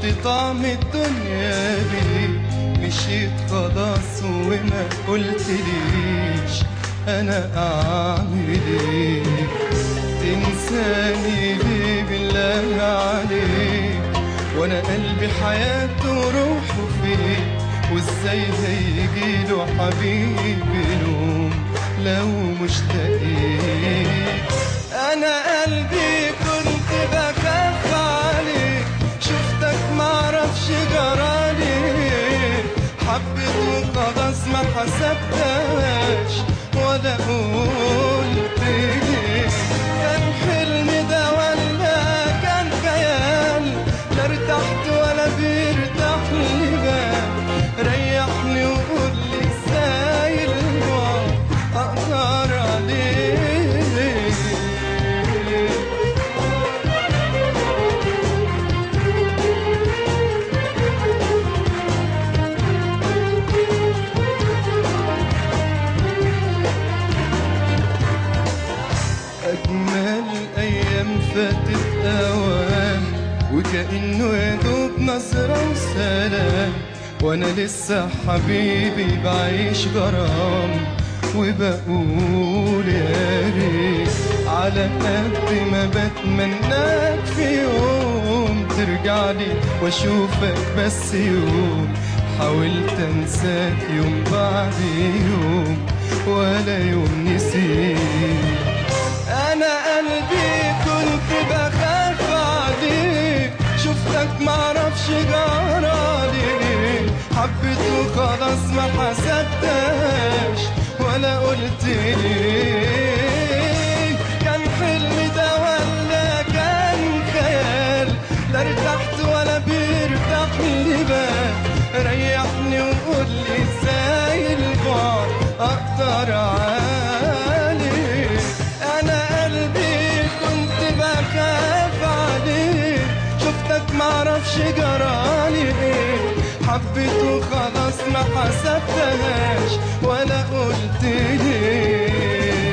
طعم الدنيا بيه، مشيت خلاص وما قلتليش انا اعمل ايه. تنساني ليه بالله عليك، وانا قلبي حياته وروحه فيه، وازاي هيجيله حبيبي نوم لو مشتاقين. انا قلبي كنت بخاف عليك، شفتك معرفش جرالي، حبيت وخلاص ما حسبتهاش ولا قلت ليه. كان حلم ده ولا كان خيال، لا ارتحت ولا بيرتاح لي بال. ريحني وقولي ازاي البعد اقدر عليه. أجمل أيام فاتت أوام، وكأنه يدوب نظرة وسلام، وأنا لسه حبيبي بعيش غرام، وبقول يا ريت على قد ما بتمناك في يوم ترجعلي وأشوفك بس يوم. حاولت أنساك يوم بعد يوم ولا يوم نسيت. أنا قلبي كنت بخاف عليك، شفتك معرفش جرالي، حبيت وخلاص ما حسبتهاش ولا قلت ليه. كان حلم ده ولا كان خيال، لا ارتحت ولا بيرتاح لي بال. ريحني وقولي ازاي البعد اقدر عليه. انا قلبي كنت بخاف عليك، شفتك معرفش جرالي ايه، حبيت وخلاص ما حسبتهاش ولا قلت ليه.